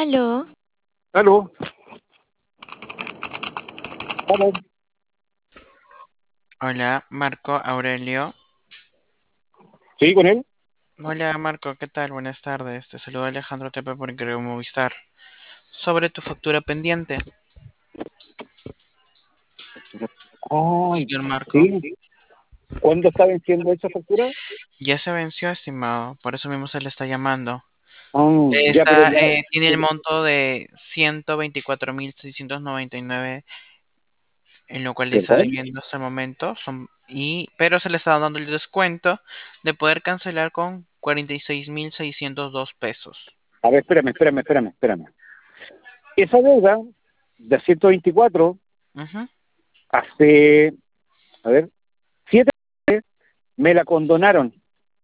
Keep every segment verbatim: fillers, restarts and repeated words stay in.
Aló, Aló, aló. Hola, Marco Aurelio. ¿Sí, con él? Hola, Marco, ¿qué tal? Buenas tardes. Te saluda Alejandro Tepe por Increíble Movistar. Sobre tu factura pendiente, Ay, señor Marco. sí. ¿Cuándo está venciendo esa factura? Ya se venció, estimado. Por eso mismo se le está llamando. Ah, ya, pero Está, ya, eh, tiene el pero, monto de ciento veinticuatro mil seiscientos noventa y nueve, en lo cual le está ¿verdad? debiendo hasta el momento. Son, y, pero se le está dando el descuento de poder cancelar con cuarenta y seis mil seiscientos dos pesos. A ver, espérame, espérame, espérame, espérame. Esa deuda de ciento veinticuatro Ujú. hace, a ver, siete meses me la condonaron,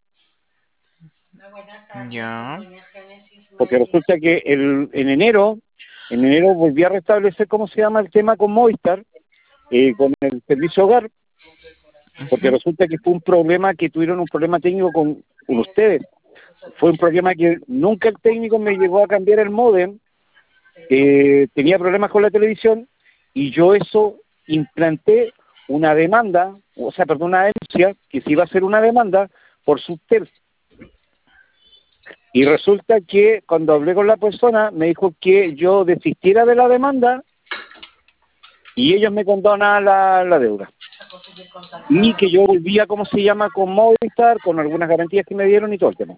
Ya. porque resulta que el, en enero, en enero volví a restablecer, ¿cómo se llama el tema con Movistar? Eh, con el servicio hogar, porque Ujú. resulta que fue un problema que tuvieron un problema técnico con, con ustedes. Fue un problema que nunca el técnico me llegó a cambiar el módem, eh, tenía problemas con la televisión y yo eso implanté una demanda, o sea, perdón, una denuncia, que se iba a hacer una demanda por Subtel. Y resulta que cuando hablé con la persona me dijo que yo desistiera de la demanda y ellos me condonan la, la deuda. Y que yo volvía, ¿cómo se llama?, con Movistar, con algunas garantías que me dieron y todo el tema.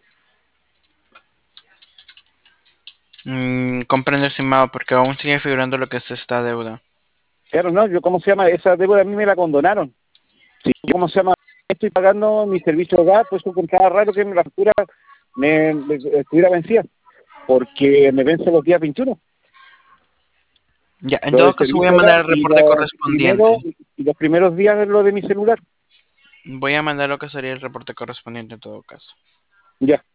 Mm, comprendo, estimado, porque aún sigue figurando lo que es esta deuda. Claro, no, yo, ¿cómo se llama?, esa deuda a mí me la condonaron. Si yo, ¿cómo se llama?, estoy pagando mi servicio de hogar, pues eso encontraba raro que la factura me, me estuviera vencida, porque me vence los días veintiuno, Ya, en lo todo del caso voy a servicio de hogar, mandar el y reporte los correspondiente. primeros, y los primeros días de lo de mi celular. Voy a mandar lo que sería el reporte correspondiente en todo caso. Ya.